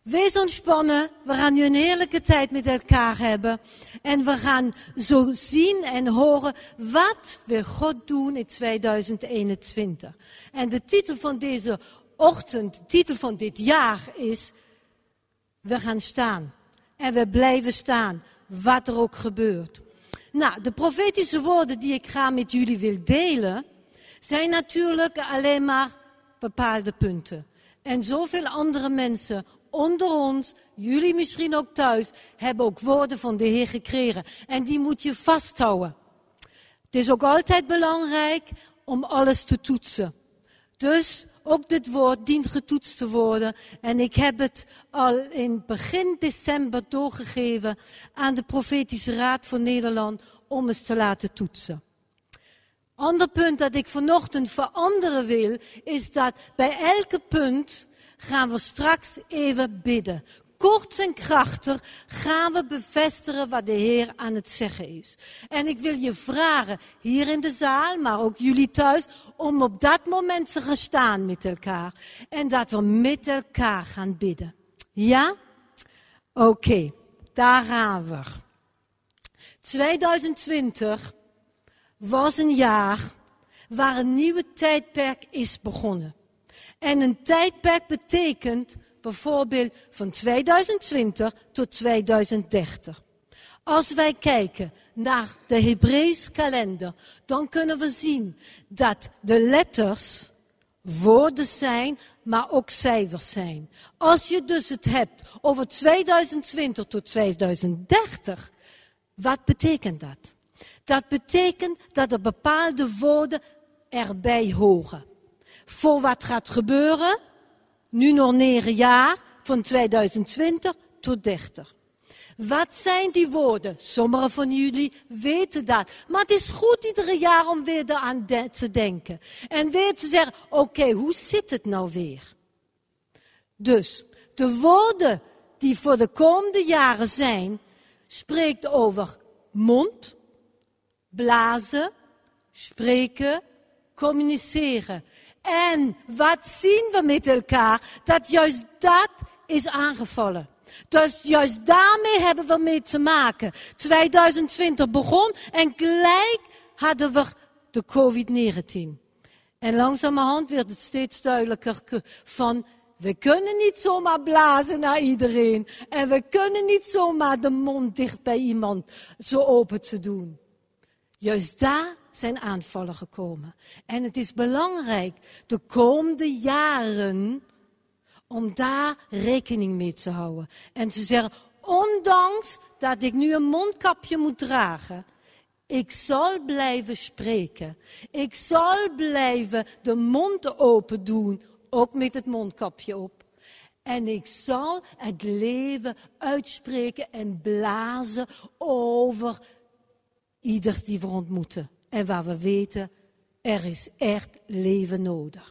Wees ontspannen, we gaan nu een heerlijke tijd met elkaar hebben. En we gaan zo zien en horen, wat wil God doen in 2021. En de titel van deze ochtend, de titel van dit jaar is, we gaan staan. En we blijven staan, wat er ook gebeurt. Nou, de profetische woorden die ik graag met jullie wil delen, zijn natuurlijk alleen maar bepaalde punten. En zoveel andere mensen onder ons, jullie misschien ook thuis, hebben ook woorden van de Heer gekregen. En die moet je vasthouden. Het is ook altijd belangrijk om alles te toetsen. Dus ook dit woord dient getoetst te worden. En ik heb het al in begin december doorgegeven aan de Profetische Raad van Nederland om eens te laten toetsen. Ander punt dat ik vanochtend veranderen wil, is dat bij elke punt gaan we straks even bidden. Kort en krachtig gaan we bevestigen wat de Heer aan het zeggen is. En ik wil je vragen, hier in de zaal, maar ook jullie thuis, om op dat moment te gaan staan met elkaar. En dat we met elkaar gaan bidden. Ja? Oké, daar gaan we. 2020 was een jaar waar een nieuwe tijdperk is begonnen. En een tijdperk betekent bijvoorbeeld van 2020 tot 2030. Als wij kijken naar de Hebreeuwse kalender, dan kunnen we zien dat de letters woorden zijn, maar ook cijfers zijn. Als je dus het hebt over 2020 tot 2030, wat betekent dat? Dat betekent dat er bepaalde woorden erbij horen. Voor wat gaat gebeuren, nu nog 9 jaar, van 2020 tot 30. Wat zijn die woorden? Sommigen van jullie weten dat. Maar het is goed iedere jaar om weer aan te denken. En weer te zeggen, oké, hoe zit het nou weer? Dus, de woorden die voor de komende jaren zijn, spreekt over mond, blazen, spreken, communiceren. En wat zien we met elkaar? Dat juist dat is aangevallen. Dus juist daarmee hebben we mee te maken. 2020 begon en gelijk hadden we de COVID-19. En langzamerhand werd het steeds duidelijker van, we kunnen niet zomaar blazen naar iedereen. En we kunnen niet zomaar de mond dicht bij iemand zo open te doen. Juist daar zijn aanvallen gekomen. En het is belangrijk de komende jaren om daar rekening mee te houden. En te zeggen, ondanks dat ik nu een mondkapje moet dragen, ik zal blijven spreken. Ik zal blijven de mond open doen, ook met het mondkapje op. En ik zal het leven uitspreken en blazen over ieder die we ontmoeten. En waar we weten, er is echt leven nodig.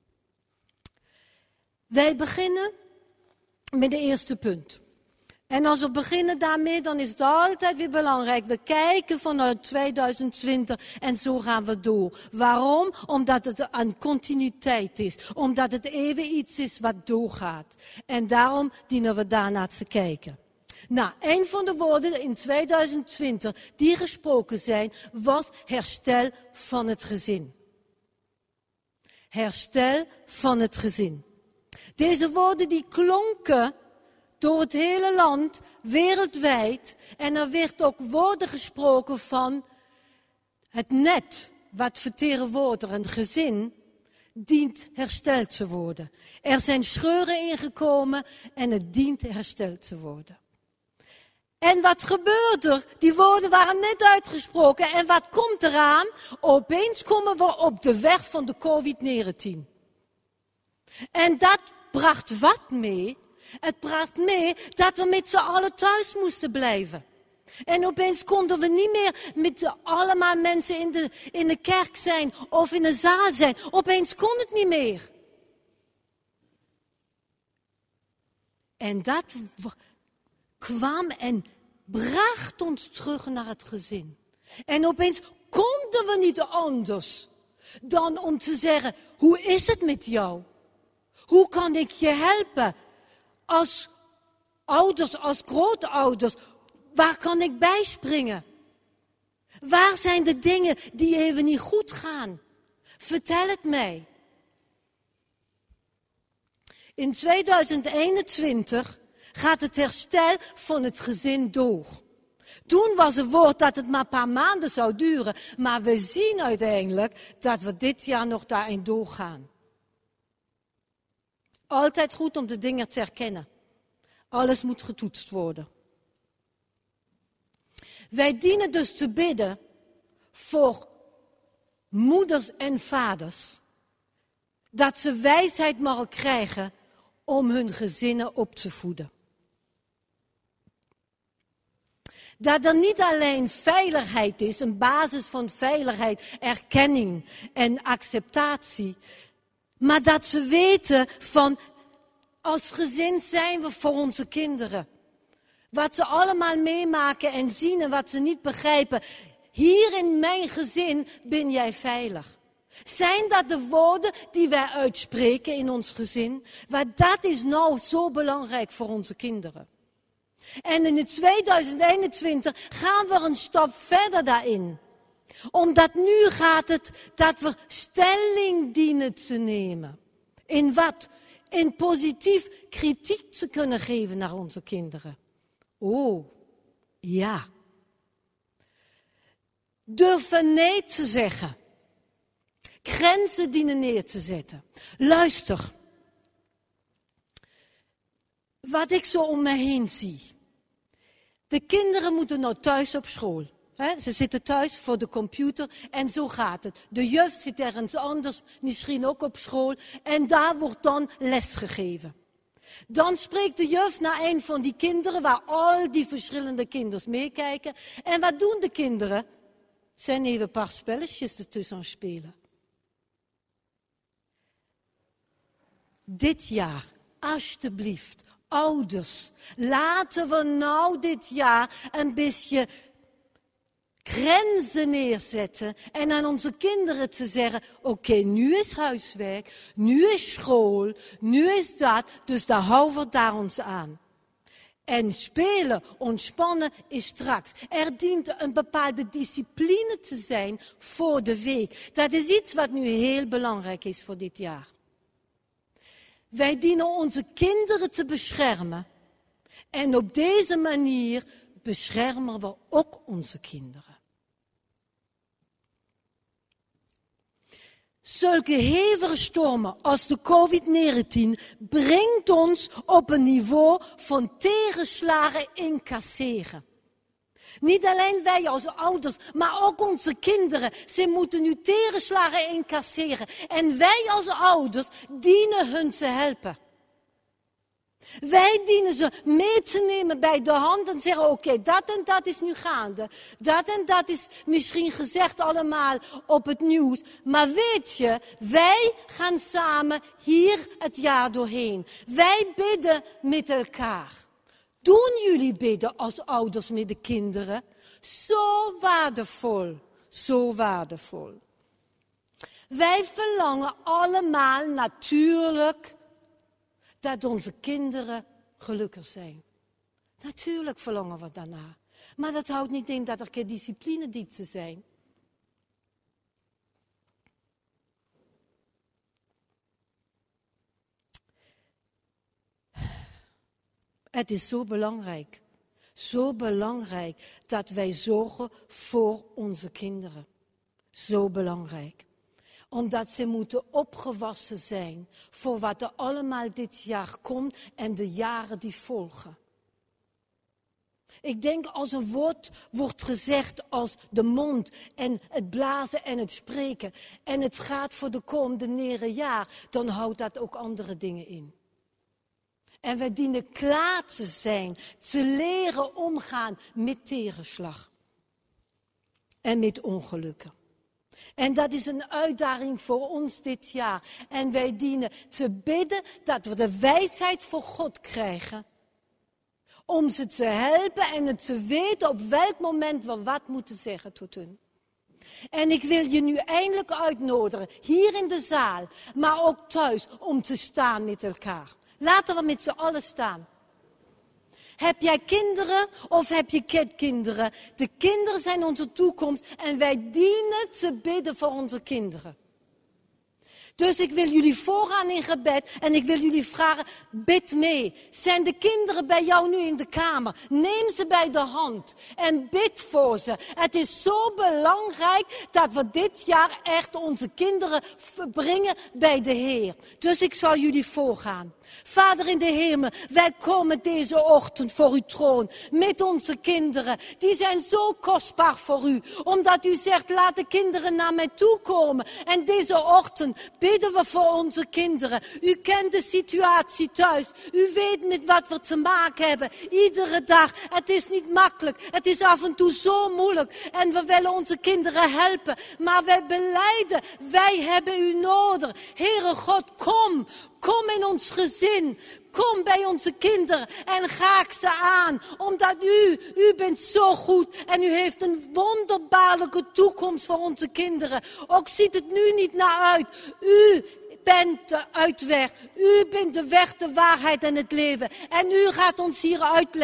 Wij beginnen met de eerste punt. En als we beginnen daarmee, dan is het altijd weer belangrijk. We kijken vanuit 2020 en zo gaan we door. Waarom? Omdat het een continuïteit is. Omdat het even iets is wat doorgaat. En daarom dienen we daarnaar te kijken. Nou, een van de woorden in 2020 die gesproken zijn, was herstel van het gezin. Herstel van het gezin. Deze woorden die klonken door het hele land, wereldwijd. En er werd ook woorden gesproken van het net wat vertegenwoordigt een gezin, dient hersteld te worden. Er zijn scheuren ingekomen en het dient hersteld te worden. En wat gebeurt er? Die woorden waren net uitgesproken. En wat komt eraan? Opeens komen we op de weg van de COVID-19. En dat bracht wat mee? Het bracht mee dat we met z'n allen thuis moesten blijven. En opeens konden we niet meer met allemaal mensen in de kerk zijn of in de zaal zijn. Opeens kon het niet meer. En dat kwam en bracht ons terug naar het gezin. En opeens konden we niet anders dan om te zeggen, hoe is het met jou? Hoe kan ik je helpen? Als ouders als grootouders, waar kan ik bijspringen? Waar zijn de dingen die even niet goed gaan? Vertel het mij. In 2021 gaat het herstel van het gezin door. Toen was het woord dat het maar een paar maanden zou duren. Maar we zien uiteindelijk dat we dit jaar nog daarin doorgaan. Altijd goed om de dingen te herkennen. Alles moet getoetst worden. Wij dienen dus te bidden voor moeders en vaders. Dat ze wijsheid mogen krijgen om hun gezinnen op te voeden. Dat er niet alleen veiligheid is, een basis van veiligheid, erkenning en acceptatie. Maar dat ze weten van, als gezin zijn we voor onze kinderen. Wat ze allemaal meemaken en zien en wat ze niet begrijpen. Hier in mijn gezin ben jij veilig. Zijn dat de woorden die wij uitspreken in ons gezin? Want dat is nou zo belangrijk voor onze kinderen. En in 2021 gaan we een stap verder daarin. Omdat nu gaat het dat we stelling dienen te nemen. In wat? In positief kritiek te kunnen geven naar onze kinderen. Oh, ja. Durven nee te zeggen. Grenzen dienen neer te zetten. Luister. Wat ik zo om me heen zie. De kinderen moeten nou thuis op school. Ze zitten thuis voor de computer en zo gaat het. De juf zit ergens anders, misschien ook op school. En daar wordt dan les gegeven. Dan spreekt de juf naar een van die kinderen waar al die verschillende kinderen meekijken. En wat doen de kinderen? Zijn even een paar spelletjes ertussen aan het spelen. Dit jaar, alsjeblieft, ouders, laten we nou dit jaar een beetje grenzen neerzetten en aan onze kinderen te zeggen, oké, nu is huiswerk, nu is school, nu is dat, dus daar houden we daar ons aan. En spelen, ontspannen is straks. Er dient een bepaalde discipline te zijn voor de week. Dat is iets wat nu heel belangrijk is voor dit jaar. Wij dienen onze kinderen te beschermen. En op deze manier beschermen we ook onze kinderen. Zulke hevige stormen als de COVID-19 brengt ons op een niveau van tegenslagen incasseren. Niet alleen wij als ouders, maar ook onze kinderen. Ze moeten nu tegenslagen incasseren. En wij als ouders dienen hun te helpen. Wij dienen ze mee te nemen bij de hand en zeggen, oké, dat en dat is nu gaande. Dat en dat is misschien gezegd allemaal op het nieuws. Maar weet je, wij gaan samen hier het jaar doorheen. Wij bidden met elkaar. Doen jullie bidden als ouders met de kinderen? Zo waardevol, zo waardevol. Wij verlangen allemaal natuurlijk dat onze kinderen gelukkig zijn. Natuurlijk verlangen we daarna. Maar dat houdt niet in dat er geen discipline dient te zijn. Het is zo belangrijk dat wij zorgen voor onze kinderen. Zo belangrijk. Omdat ze moeten opgewassen zijn voor wat er allemaal dit jaar komt en de jaren die volgen. Ik denk als een woord wordt gezegd als de mond en het blazen en het spreken. En het gaat voor de komende jaar, dan houdt dat ook andere dingen in. En wij dienen klaar te zijn, te leren omgaan met tegenslag. En met ongelukken. En dat is een uitdaging voor ons dit jaar. En wij dienen te bidden dat we de wijsheid voor God krijgen. Om ze te helpen en het te weten op welk moment we wat moeten zeggen tot hun. En ik wil je nu eindelijk uitnodigen, hier in de zaal, maar ook thuis, om te staan met elkaar. Laten we met z'n allen staan. Heb jij kinderen of heb je kinderen? De kinderen zijn onze toekomst en wij dienen te bidden voor onze kinderen. Dus ik wil jullie voorgaan in gebed en ik wil jullie vragen, bid mee. Zijn de kinderen bij jou nu in de kamer? Neem ze bij de hand en bid voor ze. Het is zo belangrijk dat we dit jaar echt onze kinderen brengen bij de Heer. Dus ik zal jullie voorgaan. Vader in de hemel, wij komen deze ochtend voor uw troon met onze kinderen. Die zijn zo kostbaar voor u, omdat u zegt, laat de kinderen naar mij toe komen. En deze ochtend bidden we voor onze kinderen. U kent de situatie thuis. U weet met wat we te maken hebben. Iedere dag. Het is niet makkelijk. Het is af en toe zo moeilijk. En we willen onze kinderen helpen. Maar wij belijden, wij hebben u nodig. Heere God, kom. Kom in ons gezin. Kom bij onze kinderen en raak ze aan. Omdat u bent zo goed en u heeft een wonderbaarlijke toekomst voor onze kinderen. Ook ziet het nu niet naar uit. U bent de uitweg. U bent de weg, de waarheid en het leven. En u gaat ons hier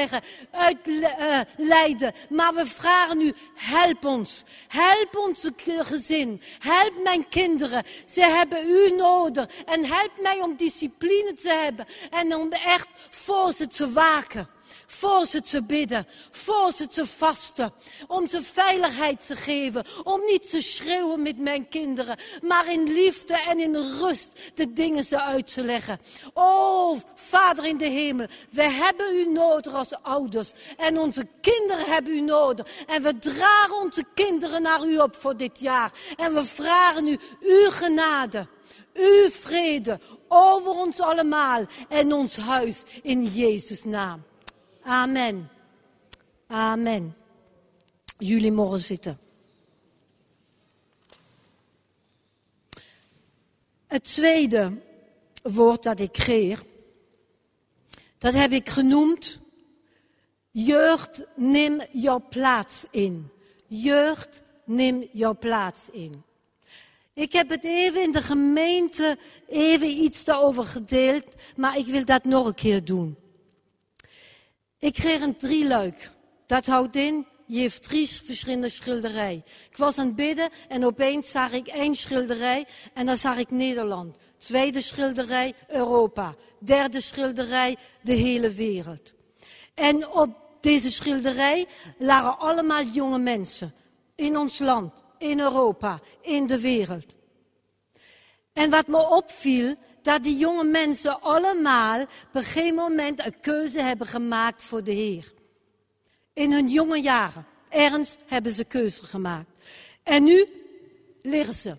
uitleiden. Maar we vragen u, help ons. Help onze gezin. Help mijn kinderen. Ze hebben u nodig. En help mij om discipline te hebben. En om echt voor ze te waken. Voor ze te bidden, voor ze te vasten, om ze veiligheid te geven, om niet te schreeuwen met mijn kinderen, maar in liefde en in rust de dingen ze uit te leggen. O, Vader in de hemel, we hebben u nodig als ouders en onze kinderen hebben u nodig. En we dragen onze kinderen naar u op voor dit jaar en we vragen u, uw genade, uw vrede over ons allemaal en ons huis in Jezus' naam. Amen. Amen. Jullie mogen zitten. Het tweede woord dat ik kreeg, dat heb ik genoemd, jeugd, neem jouw plaats in. Jeugd, neem jouw plaats in. Ik heb het even in de gemeente iets daarover gedeeld, maar ik wil dat nog een keer doen. Ik kreeg een drieluik. Dat houdt in, je hebt 3 verschillende schilderijen. Ik was aan het bidden en opeens zag ik 1 schilderij en dan zag ik Nederland. 2e schilderij Europa. 3e schilderij de hele wereld. En op deze schilderij lagen allemaal jonge mensen. In ons land, in Europa, in de wereld. En wat me opviel, dat die jonge mensen allemaal op een gegeven moment een keuze hebben gemaakt voor de Heer. In hun jonge jaren. Ergens hebben ze keuze gemaakt. En nu liggen ze.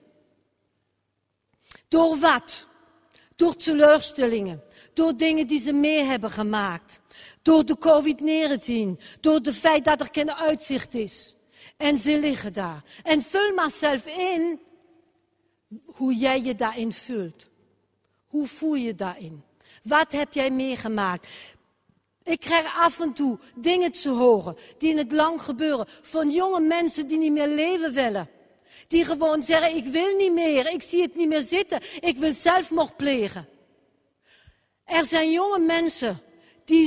Door wat? Door teleurstellingen. Door dingen die ze mee hebben gemaakt. Door de COVID-19. Door het feit dat er geen uitzicht is. En ze liggen daar. En vul maar zelf in hoe jij je daarin vult. Hoe voel je daarin? Wat heb jij meegemaakt? Ik krijg af en toe dingen te horen die in het lang gebeuren. Van jonge mensen die niet meer leven willen. Die gewoon zeggen, ik wil niet meer, ik zie het niet meer zitten. Ik wil zelfmoord plegen. Er zijn jonge mensen die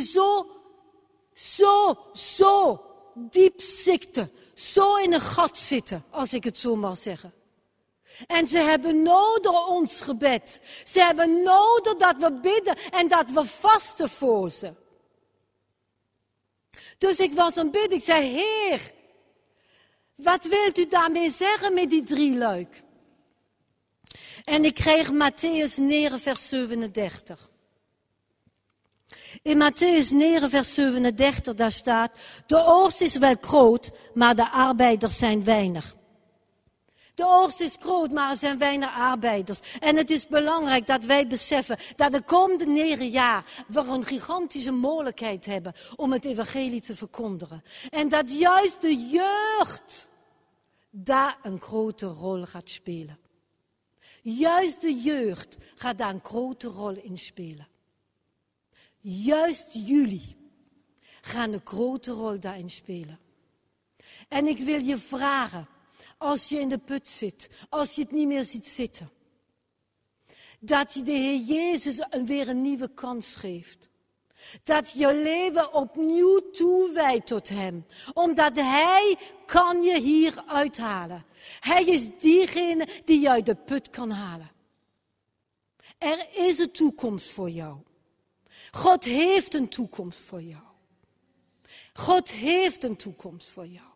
zo diep zitten. Zo in een gat zitten, als ik het zo mag zeggen. En ze hebben nodig ons gebed. Ze hebben nodig dat we bidden en dat we vasten voor ze. Dus ik was aan het bidden. Ik zei, Heer, wat wilt u daarmee zeggen met die drieluik? En ik kreeg Matthäus 9, vers 37. In Matthäus 9, vers 37, daar staat, de oogst is wel groot, maar de arbeiders zijn weinig. De oogst is groot, maar er zijn weinig arbeiders. En het is belangrijk dat wij beseffen dat de komende 9 jaar we een gigantische mogelijkheid hebben om het evangelie te verkondigen. En dat juist de jeugd daar een grote rol gaat spelen. Juist de jeugd gaat daar een grote rol in spelen. Juist jullie gaan een grote rol daarin spelen. En ik wil je vragen, als je in de put zit, als je het niet meer ziet zitten, dat je de Heer Jezus weer een nieuwe kans geeft. Dat je leven opnieuw toewijdt tot hem. Omdat hij kan je hier uithalen. Hij is diegene die je uit de put kan halen. Er is een toekomst voor jou. God heeft een toekomst voor jou. God heeft een toekomst voor jou.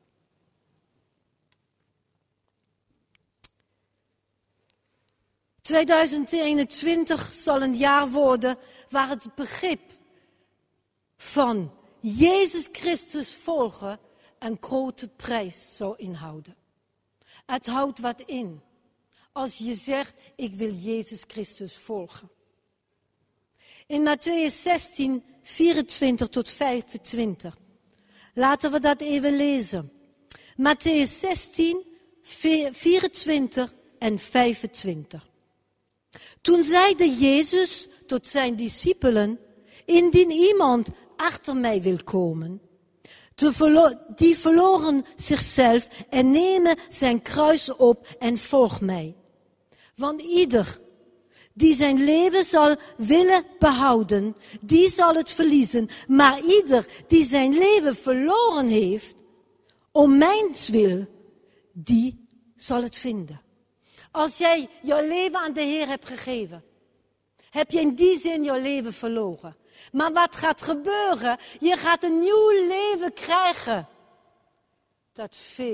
...2021 zal een jaar worden waar het begrip van Jezus Christus volgen een grote prijs zou inhouden. Het houdt wat in als je zegt, ik wil Jezus Christus volgen. In Mattheüs 16, 24 tot 25. Laten we dat even lezen. Mattheüs 16, 24 en 25. Toen zeide Jezus tot zijn discipelen, indien iemand achter mij wil komen, die verloren zichzelf en nemen zijn kruis op en volg mij. Want ieder die zijn leven zal willen behouden, die zal het verliezen. Maar ieder die zijn leven verloren heeft, om mijnswil, die zal het vinden. Als jij jouw leven aan de Heer hebt gegeven, heb je in die zin jouw leven verloren. Maar wat gaat gebeuren? Je gaat een nieuw leven krijgen. Dat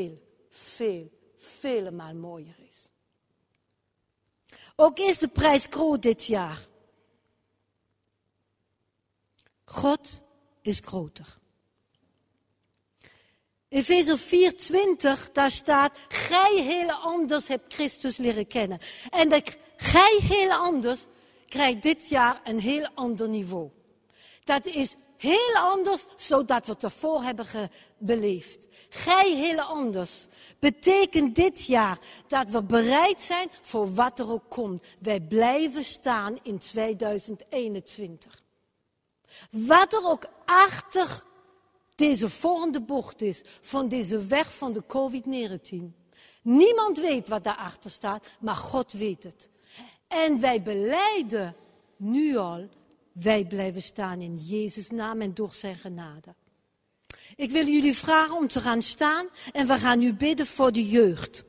vele maal mooier is. Ook is de prijs groot dit jaar. God is groter. Efezer 4:20, daar staat, gij heel anders hebt Christus leren kennen. En dat gij heel anders krijgt dit jaar een heel ander niveau. Dat is heel anders, zodat we het ervoor hebben beleefd. Gij heel anders betekent dit jaar dat we bereid zijn voor wat er ook komt. Wij blijven staan in 2021. Wat er ook achter deze volgende bocht is, van deze weg van de COVID-19. Niemand weet wat daarachter staat, maar God weet het. En wij belijden nu al, wij blijven staan in Jezus' naam en door zijn genade. Ik wil jullie vragen om te gaan staan en we gaan nu bidden voor de jeugd.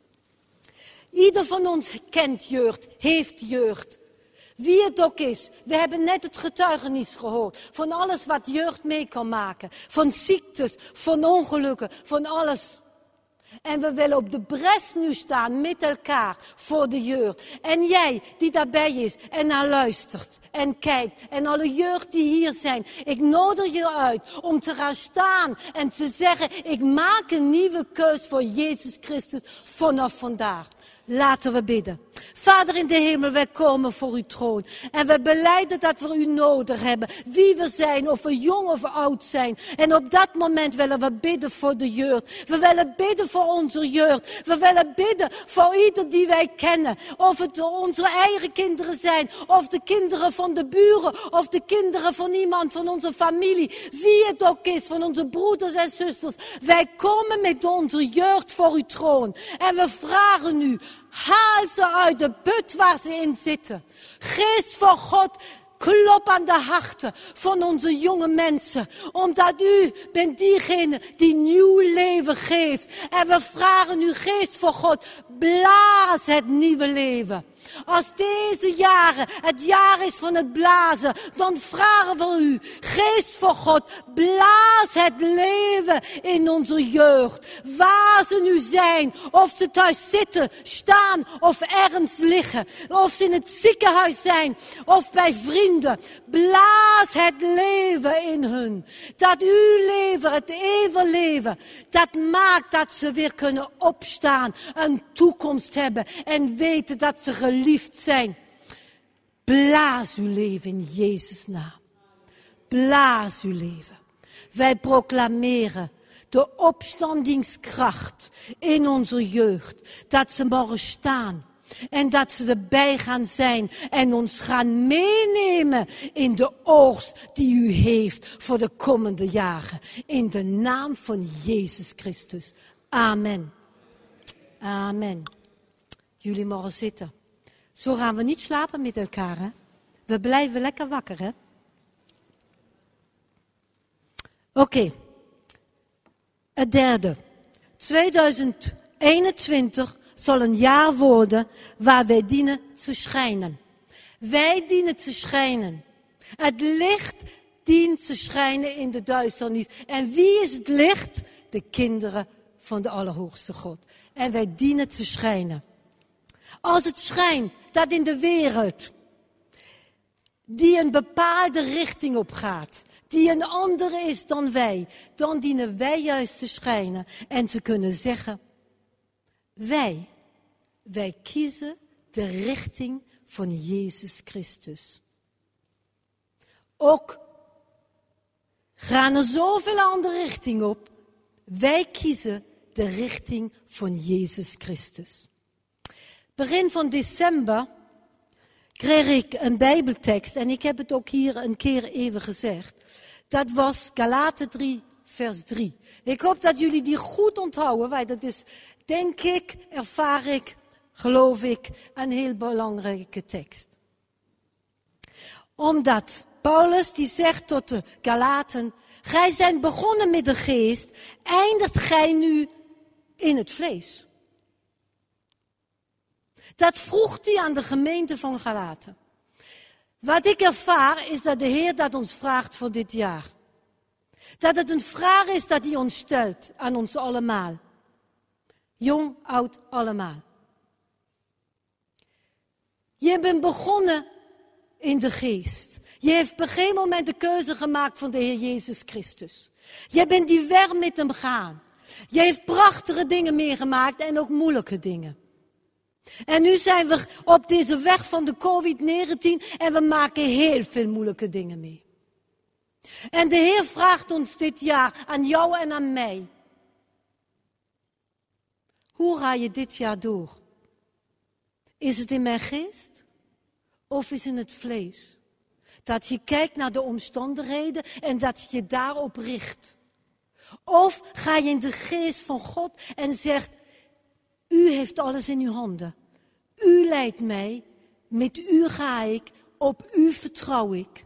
Ieder van ons kent jeugd, heeft jeugd. Wie het ook is. We hebben net het getuigenis gehoord. Van alles wat jeugd mee kan maken. Van ziektes, van ongelukken, van alles. En we willen op de bres nu staan met elkaar voor de jeugd. En jij die daarbij is en naar luistert en kijkt. En alle jeugd die hier zijn. Ik nodig je uit om te gaan staan en te zeggen, ik maak een nieuwe keus voor Jezus Christus vanaf vandaag. Laten we bidden. Vader in de hemel, wij komen voor uw troon. En we belijden dat we u nodig hebben. Wie we zijn, of we jong of oud zijn. En op dat moment willen we bidden voor de jeugd. We willen bidden voor onze jeugd. We willen bidden voor ieder die wij kennen. Of het onze eigen kinderen zijn. Of de kinderen van de buren. Of de kinderen van iemand van onze familie. Wie het ook is, van onze broeders en zusters. Wij komen met onze jeugd voor uw troon. En we vragen u, haal ze uit de put waar ze in zitten. Geest van God, klop aan de harten van onze jonge mensen. Omdat u bent diegene die nieuw leven geeft. En we vragen u, geest van God, blaas het nieuwe leven. Als deze jaren het jaar is van het blazen, dan vragen we u, geest van God, blaas het leven in onze jeugd. Waar ze nu zijn, of ze thuis zitten, staan of ergens liggen. Of ze in het ziekenhuis zijn of bij vrienden. Blaas het leven in hun. Dat uw leven, het eeuwige leven, dat maakt dat ze weer kunnen opstaan, een toekomst hebben en weten dat ze geliefd zijn. Blaas uw leven in Jezus' naam. Blaas uw leven. Wij proclameren de opstandingskracht in onze jeugd. Dat ze mogen staan. En dat ze erbij gaan zijn en ons gaan meenemen in de oogst die u heeft voor de komende jaren. In de naam van Jezus Christus. Amen. Amen. Jullie mogen zitten. Zo gaan we niet slapen met elkaar, hè? We blijven lekker wakker, hè? Oké. Het derde. 2021 zal een jaar worden waar wij dienen te schijnen. Wij dienen te schijnen. Het licht dient te schijnen in de duisternis. En wie is het licht? De kinderen van de Allerhoogste God. En wij dienen te schijnen. Als het schijnt dat in de wereld die een bepaalde richting op gaat, die een andere is dan wij, dan dienen wij juist te schijnen en te kunnen zeggen, wij kiezen de richting van Jezus Christus. Ook gaan er zoveel andere richtingen op. Wij kiezen de richting van Jezus Christus. Begin van december kreeg ik een Bijbeltekst en ik heb het ook hier een keer even gezegd. Dat was Galaten 3, vers 3. Ik hoop dat jullie die goed onthouden, want dat is, denk ik, ervaar ik, geloof ik, een heel belangrijke tekst. Omdat Paulus die zegt tot de Galaten, gij zijt begonnen met de geest, eindigt gij nu in het vlees. Dat vroeg hij aan de gemeente van Galaten. Wat ik ervaar is dat de Heer dat ons vraagt voor dit jaar. Dat het een vraag is dat hij ons stelt aan ons allemaal. Jong, oud, allemaal. Je bent begonnen in de geest. Je heeft op een gegeven moment de keuze gemaakt van de Heer Jezus Christus. Je bent die weg met hem gaan. Je heeft prachtige dingen meegemaakt en ook moeilijke dingen. En nu zijn we op deze weg van de COVID-19 en we maken heel veel moeilijke dingen mee. En de Heer vraagt ons dit jaar aan jou en aan mij. Hoe ga je dit jaar door? Is het in mijn geest of is het in het vlees? Dat je kijkt naar de omstandigheden en dat je je daarop richt. Of ga je in de geest van God en zegt, u heeft alles in uw handen. U leidt mij, met u ga ik, op u vertrouw ik.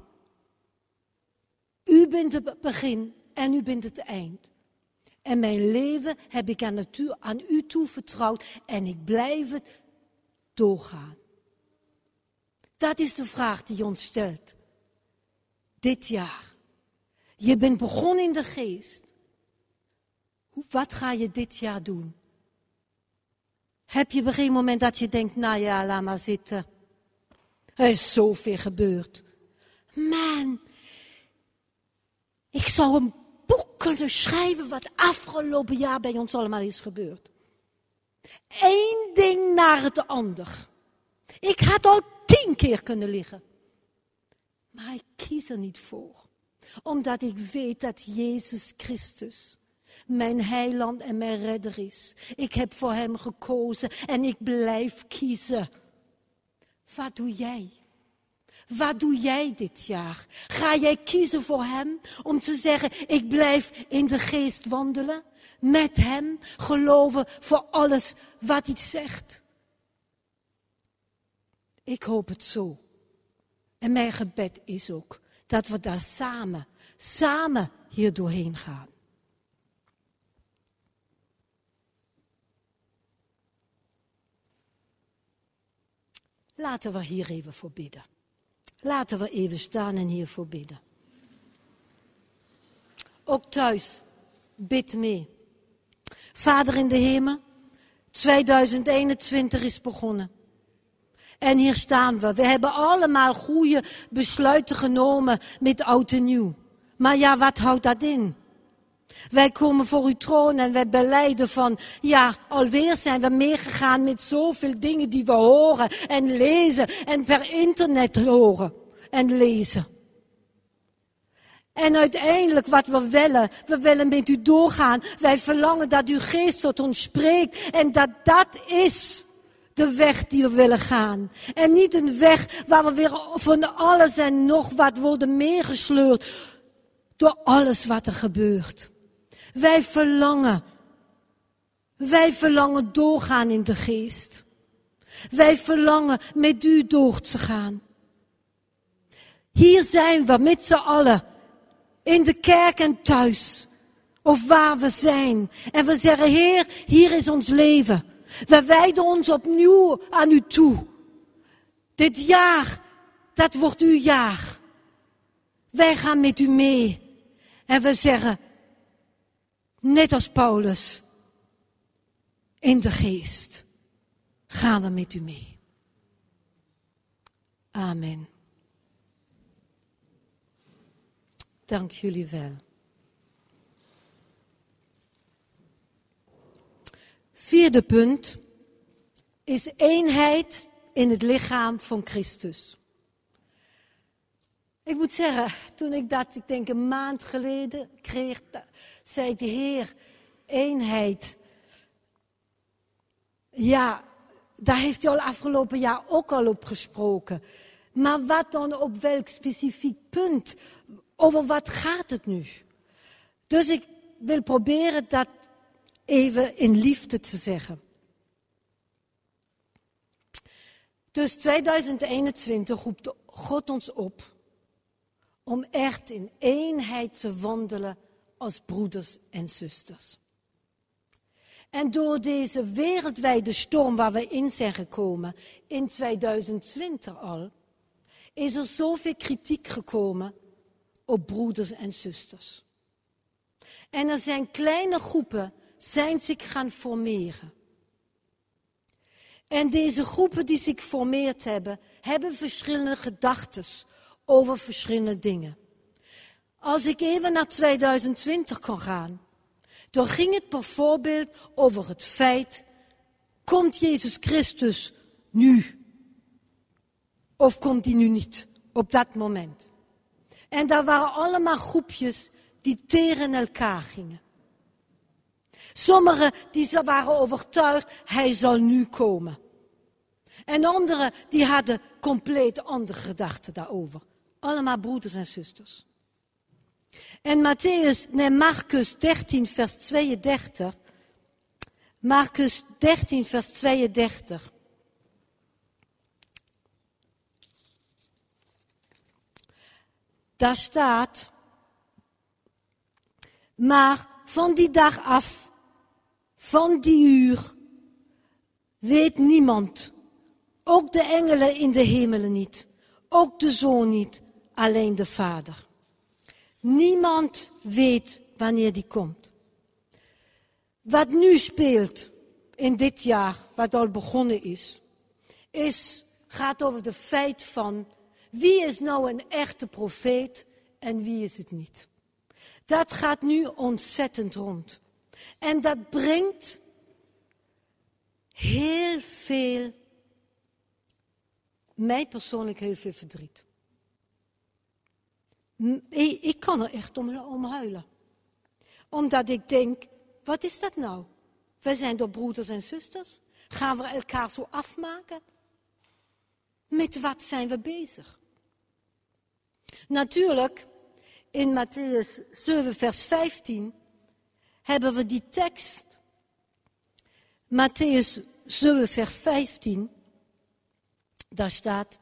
U bent het begin en u bent het eind. En mijn leven heb ik aan u toevertrouwd en ik blijf het doorgaan. Dat is de vraag die je ons stelt. Dit jaar. Je bent begonnen in de geest. Wat ga je dit jaar doen? Heb je op een gegeven moment dat je denkt, nou ja, laat maar zitten. Er is zoveel gebeurd. Man, ik zou een boek kunnen schrijven wat afgelopen jaar bij ons allemaal is gebeurd. Eén ding naar het ander. Ik had al 10 keer kunnen liggen. Maar ik kies er niet voor. Omdat ik weet dat Jezus Christus mijn heiland en mijn redder is. Ik heb voor hem gekozen en ik blijf kiezen. Wat doe jij? Wat doe jij dit jaar? Ga jij kiezen voor hem om te zeggen, ik blijf in de geest wandelen? Met hem geloven voor alles wat hij zegt? Ik hoop het zo. En mijn gebed is ook dat we daar samen hier doorheen gaan. Laten we hier even voor bidden. Laten we even staan en hiervoor bidden. Ook thuis, bid mee. Vader in de hemel, 2021 is begonnen. En hier staan we. We hebben allemaal goede besluiten genomen met oud en nieuw. Maar ja, wat houdt dat in? Wij komen voor uw troon en wij belijden van, ja, alweer zijn we meegegaan met zoveel dingen die we horen en lezen en per internet horen en lezen. En uiteindelijk wat we willen met u doorgaan. Wij verlangen dat uw geest tot ons spreekt en dat is de weg die we willen gaan. En niet een weg waar we weer van alles en nog wat worden meegesleurd door alles wat er gebeurt. Wij verlangen doorgaan in de geest. Wij verlangen met u door te gaan. Hier zijn we met z'n allen. In de kerk en thuis. Of waar we zijn. En we zeggen, Heer, hier is ons leven. We wijden ons opnieuw aan u toe. Dit jaar, dat wordt uw jaar. Wij gaan met u mee. En we zeggen, net als Paulus, in de geest gaan we met u mee. Amen. Dank jullie wel. Vierde punt is eenheid in het lichaam van Christus. Ik moet zeggen, toen ik dat, ik denk een maand geleden kreeg, zei de Heer, eenheid. Ja, daar heeft hij al afgelopen jaar ook al op gesproken. Maar wat dan op welk specifiek punt? Over wat gaat het nu? Dus ik wil proberen dat even in liefde te zeggen. Dus 2021 roept God ons op om echt in eenheid te wandelen als broeders en zusters. En door deze wereldwijde storm waar we in zijn gekomen, in 2020 al, is er zoveel kritiek gekomen op broeders en zusters. En er zijn kleine groepen zijn zich gaan formeren. En deze groepen die zich geformeerd hebben, hebben verschillende gedachten over verschillende dingen. Als ik even naar 2020 kan gaan, dan ging het bijvoorbeeld over het feit, komt Jezus Christus nu? Of komt hij nu niet op dat moment? En daar waren allemaal groepjes die tegen elkaar gingen. Sommigen die waren overtuigd, hij zal nu komen. En anderen die hadden compleet andere gedachten daarover. Allemaal broeders en zusters. En Marcus 13 vers 32. Marcus 13 vers 32. Daar staat, maar van die dag af, van die uur, weet niemand, ook de engelen in de hemelen niet, ook de Zoon niet, alleen de Vader. Niemand weet wanneer die komt. Wat nu speelt in dit jaar, wat al begonnen is, gaat over het feit van wie is nou een echte profeet en wie is het niet. Dat gaat nu ontzettend rond. En dat brengt heel veel, mij persoonlijk heel veel verdriet. Ik kan er echt om huilen. Omdat ik denk, wat is dat nou? Wij zijn toch broeders en zusters? Gaan we elkaar zo afmaken? Met wat zijn we bezig? Natuurlijk, in Matthäus 7 vers 15 hebben we die tekst. Matthäus 7 vers 15, daar staat,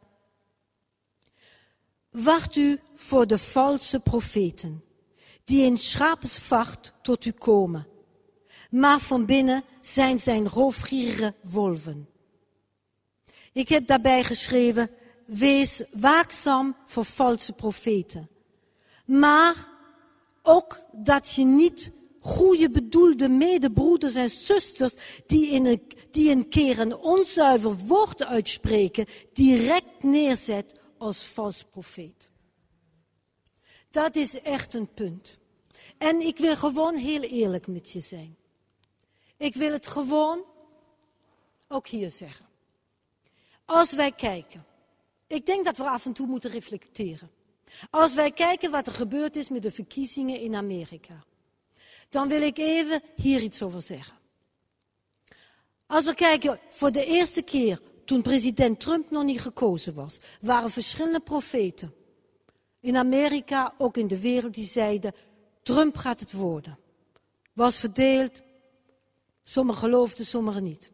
wacht u voor de valse profeten, die in schapensvacht tot u komen, maar van binnen zijn roofgierige wolven. Ik heb daarbij geschreven, wees waakzaam voor valse profeten. Maar ook dat je niet goede bedoelde medebroeders en zusters die een keer een onzuiver woord uitspreken, direct neerzet als vals profeet. Dat is echt een punt. En ik wil gewoon heel eerlijk met je zijn. Ik wil het gewoon ook hier zeggen. Als wij kijken, ik denk dat we af en toe moeten reflecteren. Als wij kijken wat er gebeurd is met de verkiezingen in Amerika, dan wil ik even hier iets over zeggen. Als we kijken, voor de eerste keer, toen president Trump nog niet gekozen was, waren verschillende profeten in Amerika, ook in de wereld, die zeiden, Trump gaat het worden. Was verdeeld, sommigen geloofden, sommigen niet.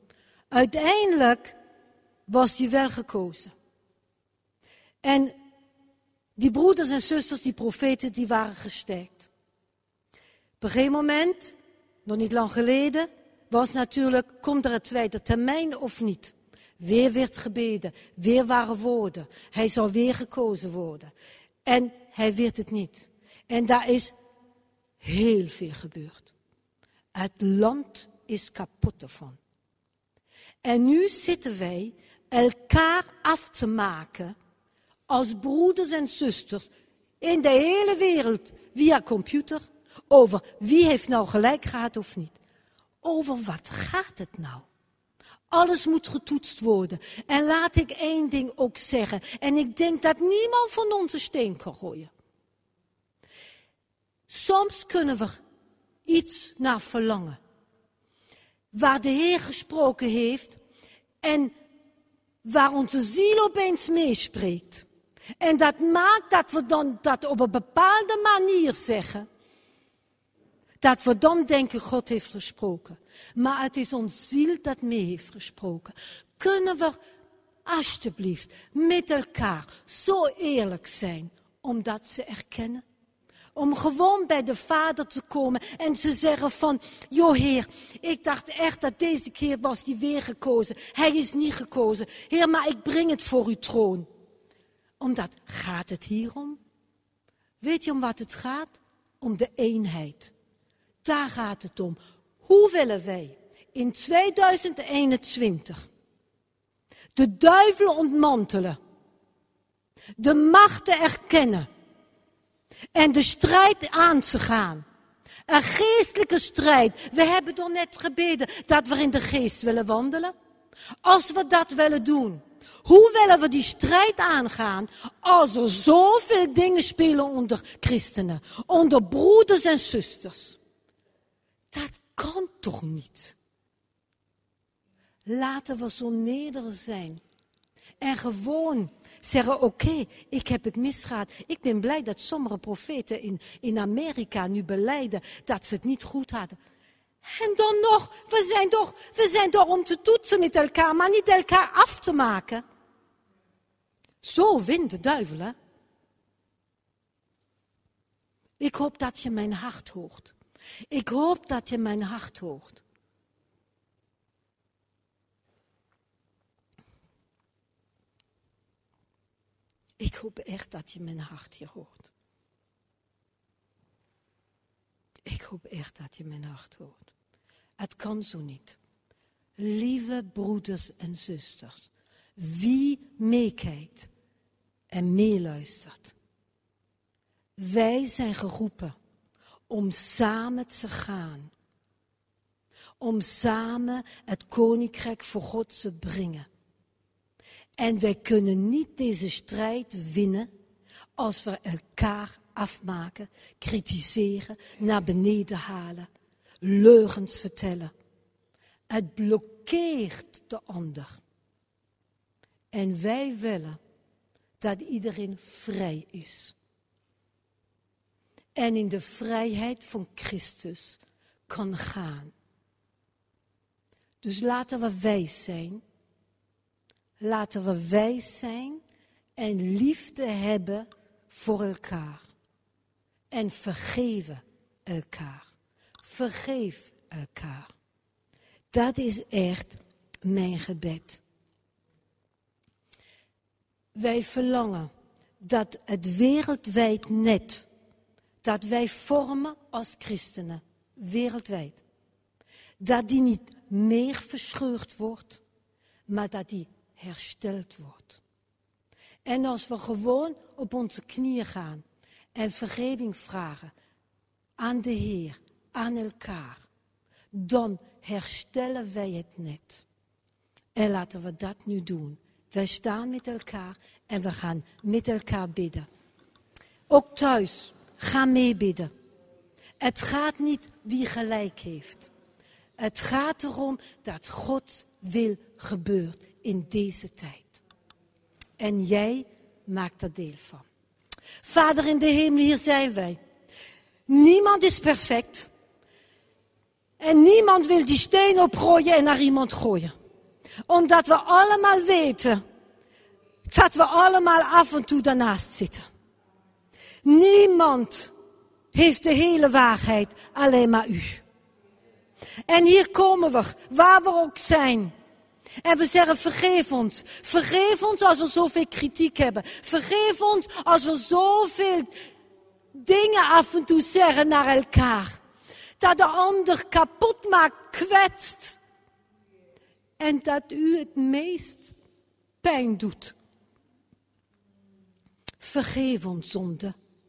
Uiteindelijk was hij wel gekozen. En Die broeders en zusters, die profeten, die waren gesterkt. Op een gegeven moment, nog niet lang geleden, was natuurlijk, komt er een tweede termijn of niet? Weer werd gebeden, weer waren woorden. Hij zou weer gekozen worden. En hij werd het niet. En daar is heel veel gebeurd. Het land is kapot ervan. En nu zitten wij elkaar af te maken als broeders en zusters in de hele wereld via computer over wie heeft nou gelijk gehad of niet. Over wat gaat het nou? Alles moet getoetst worden. En laat ik één ding ook zeggen. En ik denk dat niemand van ons een steen kan gooien. Soms kunnen we iets naar verlangen. Waar de Heer gesproken heeft. En waar onze ziel opeens meespreekt. En dat maakt dat we dan dat op een bepaalde manier zeggen. Dat we dan denken, God heeft gesproken. Maar het is onze ziel dat mee heeft gesproken. Kunnen we alsjeblieft met elkaar zo eerlijk zijn om dat te erkennen? Om gewoon bij de Vader te komen en te zeggen van, joh Heer, ik dacht echt dat deze keer was die weer gekozen. Hij is niet gekozen. Heer, maar ik breng het voor uw troon. Omdat, gaat het hier om? Weet je om wat het gaat? Om de eenheid. Daar gaat het om. Hoe willen wij in 2021 de duivel ontmantelen, de machten erkennen en de strijd aan te gaan? Een geestelijke strijd. We hebben toch net gebeden dat we in de geest willen wandelen. Als we dat willen doen, hoe willen we die strijd aangaan als er zoveel dingen spelen onder christenen, onder broeders en zusters? Dat kan toch niet? Laten we zo nederig zijn. En gewoon zeggen, oké, ik heb het misgehad. Ik ben blij dat sommige profeten in Amerika nu belijden dat ze het niet goed hadden. En dan nog, we zijn toch om te toetsen met elkaar, maar niet elkaar af te maken. Zo wint de duivel, hè? Ik hoop dat je mijn hart hoort. Ik hoop dat je mijn hart hoort. Ik hoop echt dat je mijn hart hier hoort. Ik hoop echt dat je mijn hart hoort. Het kan zo niet. Lieve broeders en zusters, wie meekijkt en meeluistert. Wij zijn geroepen om samen te gaan. Om samen het koninkrijk voor God te brengen. En wij kunnen niet deze strijd winnen als we elkaar afmaken, kritiseren, naar beneden halen, leugens vertellen. Het blokkeert de ander. En wij willen dat iedereen vrij is. En in de vrijheid van Christus kan gaan. Dus laten we wijs zijn. Laten we wijs zijn en liefde hebben voor elkaar. En vergeven elkaar. Vergeef elkaar. Dat is echt mijn gebed. Wij verlangen dat het wereldwijd net, dat wij vormen als christenen, wereldwijd, dat die niet meer verscheurd wordt, maar dat die hersteld wordt. En als we gewoon op onze knieën gaan en vergeving vragen aan de Heer, aan elkaar, dan herstellen wij het net. En laten we dat nu doen. Wij staan met elkaar en we gaan met elkaar bidden. Ook thuis, ga meebidden. Het gaat niet wie gelijk heeft. Het gaat erom dat Gods wil gebeurt in deze tijd. En jij maakt er deel van. Vader in de hemel, hier zijn wij. Niemand is perfect. En niemand wil die steen opgooien en naar iemand gooien. Omdat we allemaal weten dat we allemaal af en toe daarnaast zitten. Niemand heeft de hele waarheid, alleen maar u. En hier komen we, waar we ook zijn. En we zeggen, vergeef ons. Vergeef ons als we zoveel kritiek hebben. Vergeef ons als we zoveel dingen af en toe zeggen naar elkaar. Dat de ander kapot maakt, kwetst. En dat u het meest pijn doet. Vergeef ons zonde.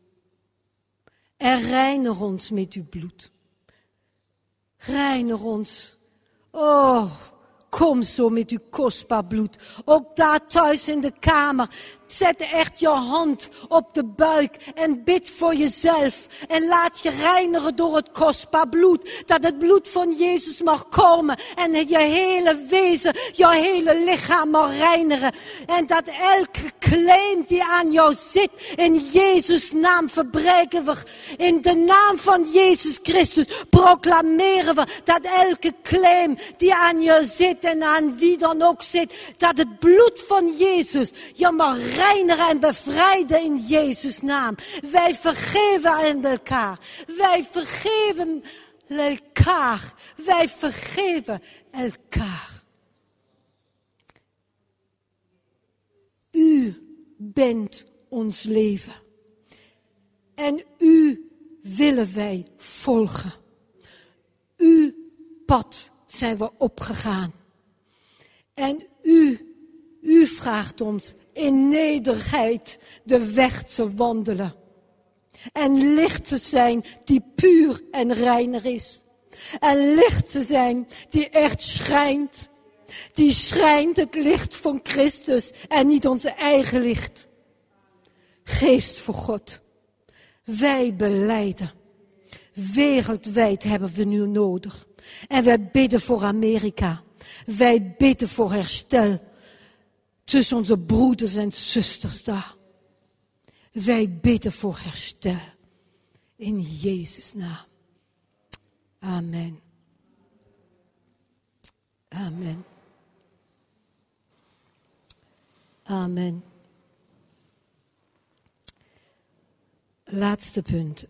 En reinig ons met uw bloed. Reinig ons. Oh, kom zo met uw kostbaar bloed. Ook daar thuis in de kamer. Zet echt je hand op de buik en bid voor jezelf. En laat je reinigen door het kostbaar bloed. Dat het bloed van Jezus mag komen. En je hele wezen, je hele lichaam mag reinigen. En dat elke claim die aan jou zit, in Jezus' naam verbreken we. In de naam van Jezus Christus proclameren we dat elke claim die aan je zit en aan wie dan ook zit, dat het bloed van Jezus je mag reinigen en bevrijden in Jezus' naam. Wij vergeven aan elkaar. Wij vergeven elkaar. Wij vergeven elkaar. U bent ons leven. En u willen wij volgen. Uw pad zijn we opgegaan. En u vraagt ons in nederigheid de weg te wandelen. En licht te zijn die puur en reinig is. En licht te zijn die echt schijnt. Die schijnt het licht van Christus en niet onze eigen licht. Geest voor God. Wij belijden. Wereldwijd hebben we nu nodig. En wij bidden voor Amerika. Wij bidden voor herstel. Tussen onze broeders en zusters daar. Wij bidden voor herstel. In Jezus' naam. Amen. Amen. Amen. Laatste punt.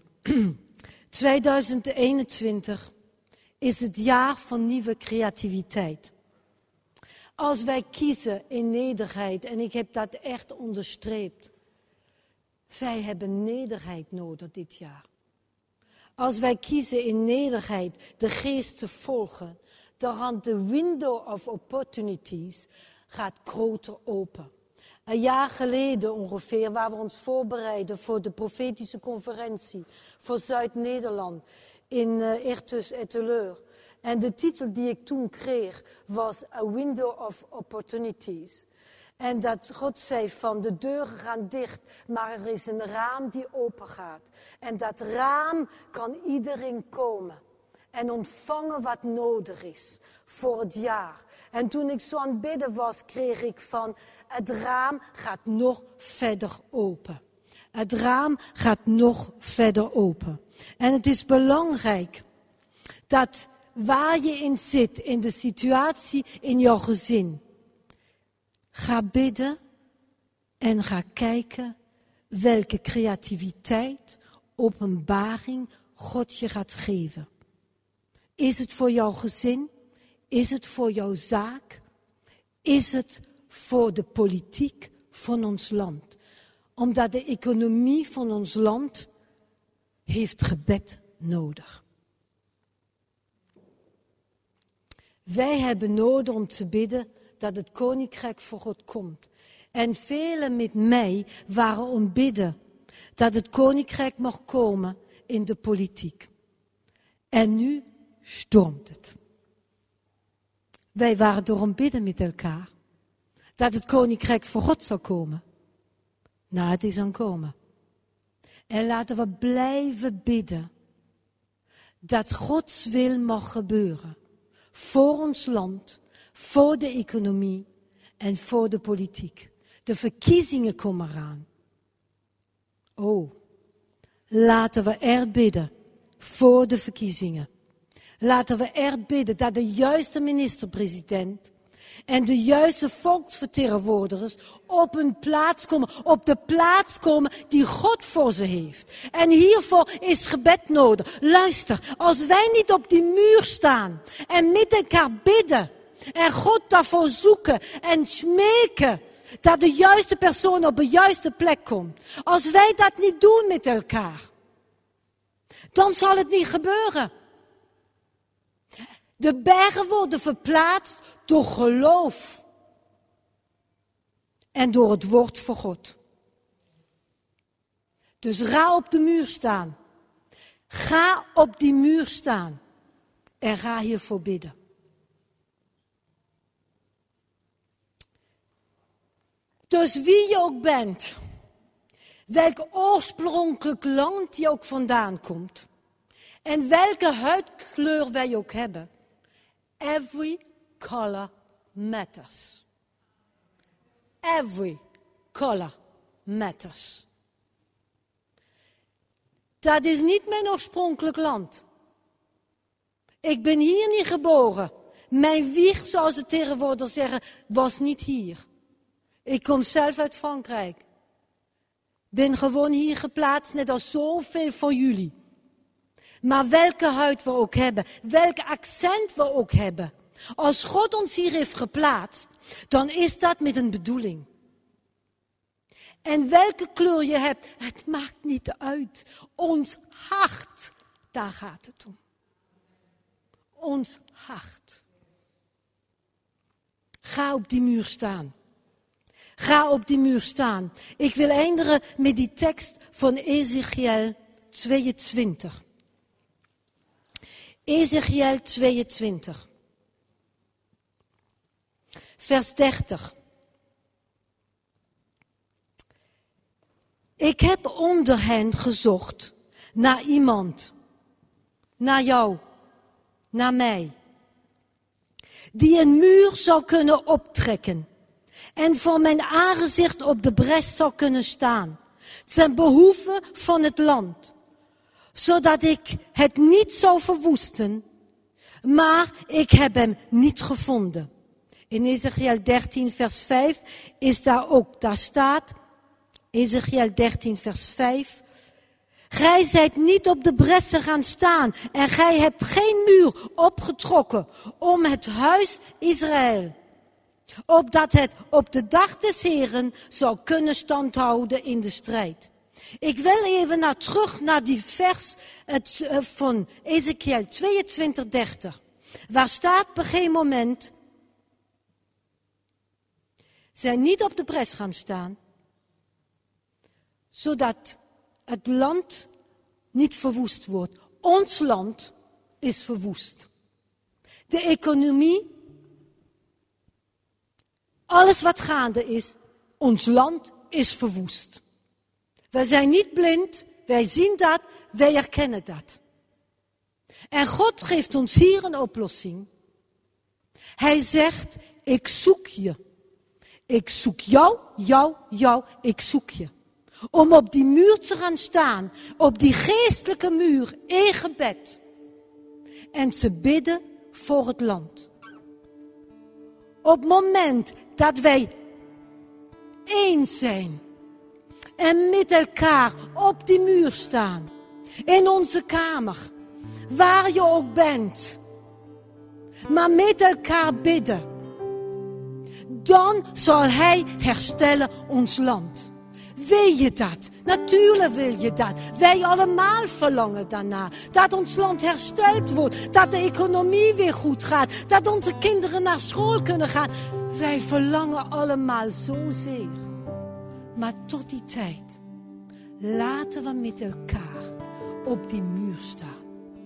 2021 is het jaar van nieuwe creativiteit. Als wij kiezen in nederigheid, en ik heb dat echt onderstreept. Wij hebben nederigheid nodig dit jaar. Als wij kiezen in nederigheid de geest te volgen, dan gaat de window of opportunities gaat groter open. Een jaar geleden ongeveer, waar we ons voorbereiden voor de profetische conferentie voor Zuid-Nederland in Ertus-Etteleur. En de titel die ik toen kreeg was A Window of Opportunities. En dat God zei van de deuren gaan dicht, maar er is een raam die open gaat. En dat raam kan iedereen komen en ontvangen wat nodig is voor het jaar. En toen ik zo aan het bidden was, kreeg ik van het raam gaat nog verder open. Het raam gaat nog verder open. En het is belangrijk dat waar je in zit, in de situatie in jouw gezin, ga bidden en ga kijken welke creativiteit, openbaring God je gaat geven. Is het voor jouw gezin? Is het voor jouw zaak? Is het voor de politiek van ons land? Omdat de economie van ons land heeft gebed nodig. Wij hebben nodig om te bidden dat het koninkrijk voor God komt. En velen met mij waren om bidden dat het koninkrijk mag komen in de politiek. En nu stormt het. Wij waren door om bidden met elkaar. Dat het koninkrijk voor God zou komen. Nou, het is aan komen. En laten we blijven bidden. Dat Gods wil mag gebeuren. Voor ons land, voor de economie en voor de politiek. De verkiezingen komen eraan. Oh, laten we echt bidden voor de verkiezingen. Laten we echt bidden dat de juiste minister-president En de juiste volksvertegenwoordigers op de plaats komen die God voor ze heeft. En hiervoor is gebed nodig. Luister, als wij niet op die muur staan en met elkaar bidden en God daarvoor zoeken en smeken dat de juiste persoon op de juiste plek komt. Als wij dat niet doen met elkaar, dan zal het niet gebeuren. De bergen worden verplaatst door geloof en door het woord van God. Dus ga op de muur staan. Ga op die muur staan en ga hiervoor bidden. Dus wie je ook bent, welk oorspronkelijk land je ook vandaan komt en welke huidkleur wij ook hebben, every color matters. Every color matters. Dat is niet mijn oorspronkelijk land. Ik ben hier niet geboren. Mijn wieg, zoals de tegenwoordig zeggen, was niet hier. Ik kom zelf uit Frankrijk. Ben gewoon hier geplaatst, net als zoveel van jullie. Maar welke huid we ook hebben, welk accent we ook hebben. Als God ons hier heeft geplaatst, dan is dat met een bedoeling. En welke kleur je hebt, het maakt niet uit. Ons hart, daar gaat het om. Ons hart. Ga op die muur staan. Ga op die muur staan. Ik wil eindigen met die tekst van Ezechiel 22. Ezechiel 22. Vers 30. Ik heb onder hen gezocht naar iemand, naar jou, naar mij, die een muur zou kunnen optrekken en voor mijn aangezicht op de bres zou kunnen staan, ten behoeve van het land, zodat ik het niet zou verwoesten, maar ik heb hem niet gevonden. In Ezechiel 13 vers 5 is daar staat, Ezechiel 13 vers 5, gij zijt niet op de bressen gaan staan en gij hebt geen muur opgetrokken om het huis Israël, opdat het op de dag des Heren zou kunnen standhouden in de strijd. Ik wil even terug naar die vers van Ezechiel 22, 30. Waar staat op een gegeven moment, zij niet op de bres gaan staan, zodat het land niet verwoest wordt. Ons land is verwoest. De economie, alles wat gaande is, ons land is verwoest. Wij zijn niet blind, wij zien dat, wij herkennen dat. En God geeft ons hier een oplossing. Hij zegt, ik zoek je. Ik zoek jou, ik zoek je. Om op die muur te gaan staan, op die geestelijke muur, in gebed. En te bidden voor het land. Op het moment dat wij één zijn en met elkaar op die muur staan, in onze kamer, waar je ook bent, maar met elkaar bidden, dan zal Hij herstellen ons land. Wil je dat? Natuurlijk wil je dat. Wij allemaal verlangen daarna. Dat ons land hersteld wordt. Dat de economie weer goed gaat. Dat onze kinderen naar school kunnen gaan. Wij verlangen allemaal zozeer. Maar tot die tijd laten we met elkaar op die muur staan.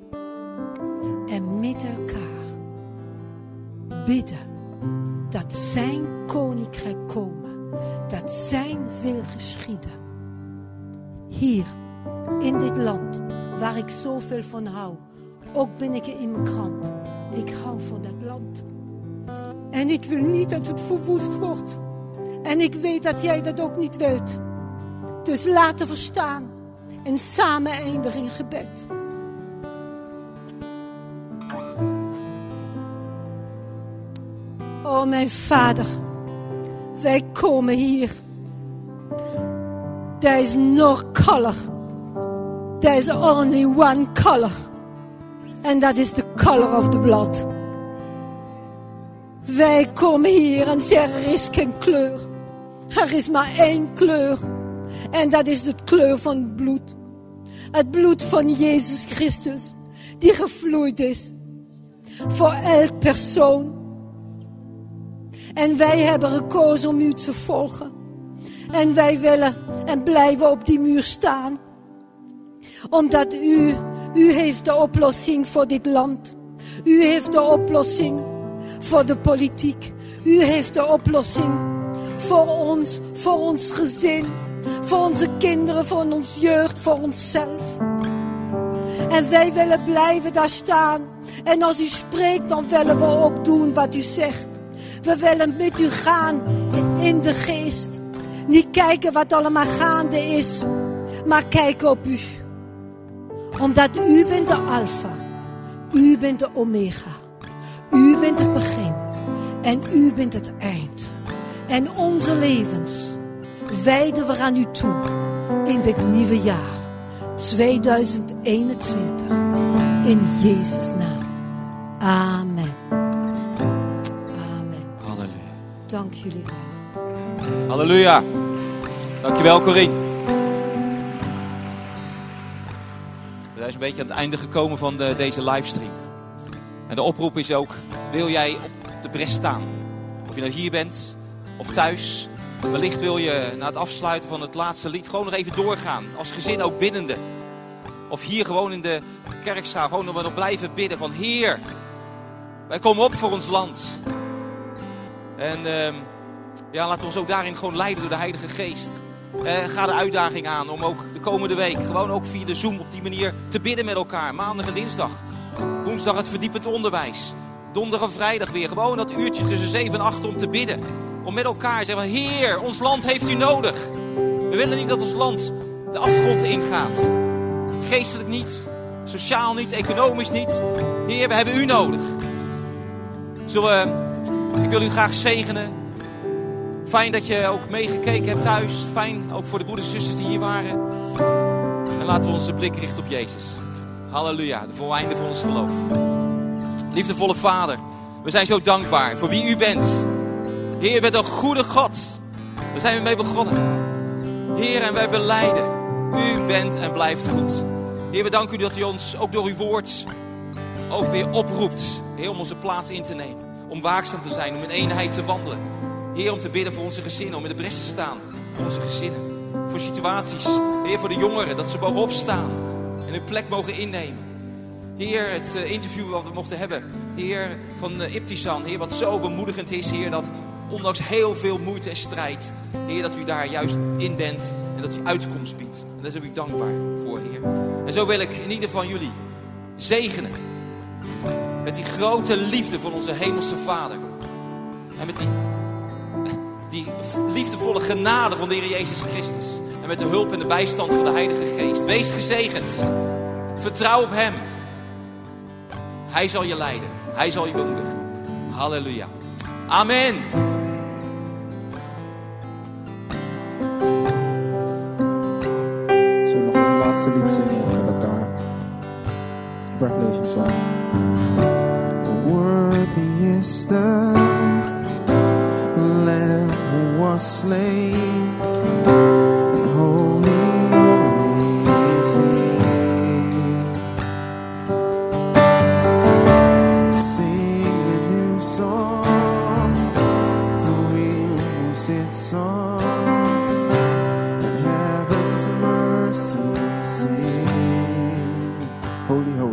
En met elkaar bidden dat zijn koninkrijk komen. Dat zijn wil geschieden. Hier, in dit land, waar ik zoveel van hou. Ook ben ik in mijn krant. Ik hou van dat land. En ik wil niet dat het verwoest wordt. En ik weet dat jij dat ook niet wilt. Dus laten we staan. En samen eindigen in gebed. Oh, mijn Vader, wij komen hier. There is no color. There is only one color. And that is the color of the blood. Wij komen hier en zeggen, er is geen kleur. Er is maar één kleur. En dat is de kleur van het bloed. Het bloed van Jezus Christus. Die gevloeid is. Voor elk persoon. En wij hebben gekozen om u te volgen. En wij willen en blijven op die muur staan. Omdat u heeft de oplossing voor dit land. U heeft de oplossing voor de politiek. U heeft de oplossing voor ons gezin. Voor onze kinderen, voor onze jeugd, voor onszelf. En wij willen blijven daar staan. En als u spreekt, dan willen we ook doen wat u zegt. We willen met u gaan in de geest. Niet kijken wat allemaal gaande is, maar kijken op u. Omdat u bent de Alpha. U bent de Omega. U bent het begin. En u bent het eind. En onze levens wijden we aan u toe in dit nieuwe jaar. 2021. In Jezus' naam. Amen. Amen. Halleluja. Dank jullie wel. Halleluja. Dankjewel, Corine. We zijn een beetje aan het einde gekomen van deze livestream. En de oproep is ook, wil jij op de bres staan? Of je nou hier bent of thuis. Wellicht wil je na het afsluiten van het laatste lied gewoon nog even doorgaan. Als gezin ook biddende. Of hier gewoon in de kerkzaal gewoon nog blijven bidden van Heer, wij komen op voor ons land. En laten we ons ook daarin gewoon leiden door de Heilige Geest. Ga de uitdaging aan om ook de komende week gewoon ook via de Zoom op die manier te bidden met elkaar. Maandag en dinsdag. Woensdag het verdiepend onderwijs. Donderdag en vrijdag weer. Gewoon dat uurtje tussen 7 en 8 om te bidden. Om met elkaar te zeggen, Heer, ons land heeft u nodig. We willen niet dat ons land de afgrond ingaat. Geestelijk niet, sociaal niet, economisch niet. Heer, we hebben u nodig. Ik wil u graag zegenen. Fijn dat je ook meegekeken hebt thuis. Fijn ook voor de broeders en zusters die hier waren. En laten we onze blik richten op Jezus. Halleluja, de voleinde van ons geloof. Liefdevolle Vader, we zijn zo dankbaar voor wie u bent. Heer, u bent een goede God. Daar zijn we mee begonnen. Heer, en wij belijden. U bent en blijft goed. Heer, we danken u dat u ons ook door uw woord ook weer oproept. Heer, om onze plaats in te nemen. Om waakzaam te zijn, om in eenheid te wandelen. Heer, om te bidden voor onze gezinnen, om in de bres te staan voor onze gezinnen. Voor situaties, Heer, voor de jongeren, dat ze mogen opstaan en hun plek mogen innemen. Heer, het interview wat we mochten hebben, Heer, van Ibtizan, Heer, wat zo bemoedigend is, Heer, dat ondanks heel veel moeite en strijd, Heer, dat u daar juist in bent en dat u uitkomst biedt. En daar zijn we u dankbaar voor, Heer. En zo wil ik in ieder van jullie zegenen met die grote liefde van onze hemelse Vader. En met die liefdevolle genade van de Heer Jezus Christus. En met de hulp en de bijstand van de Heilige Geest. Wees gezegend. Vertrouw op Hem. Hij zal je leiden. Hij zal je bemoedigen. Halleluja. Amen. Zullen we nog een laatste lied zingen met elkaar? Revelation Song. Worthy is the Lamb who was slain, and holy, holy is He. Sing a new song to Him who sits on, and heaven's mercy sing. Holy, holy.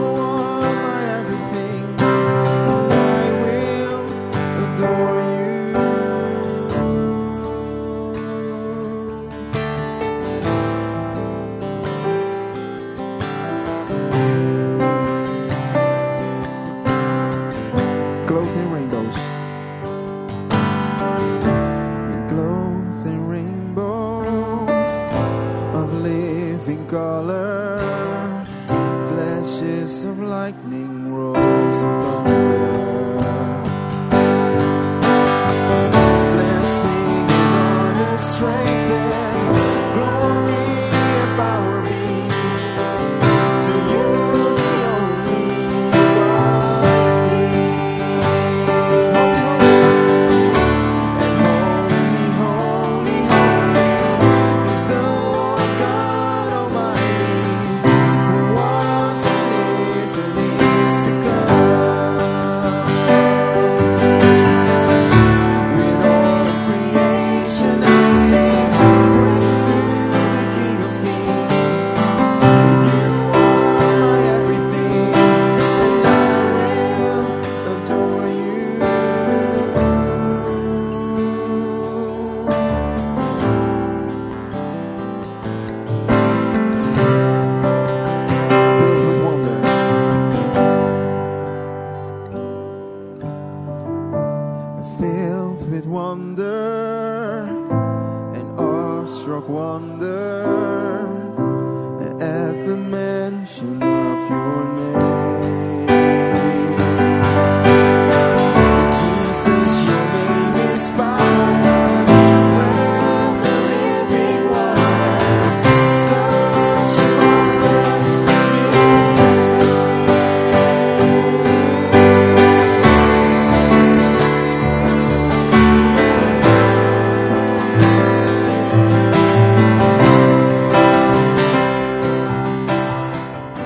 Adore you. with wonder, an awestruck wonder.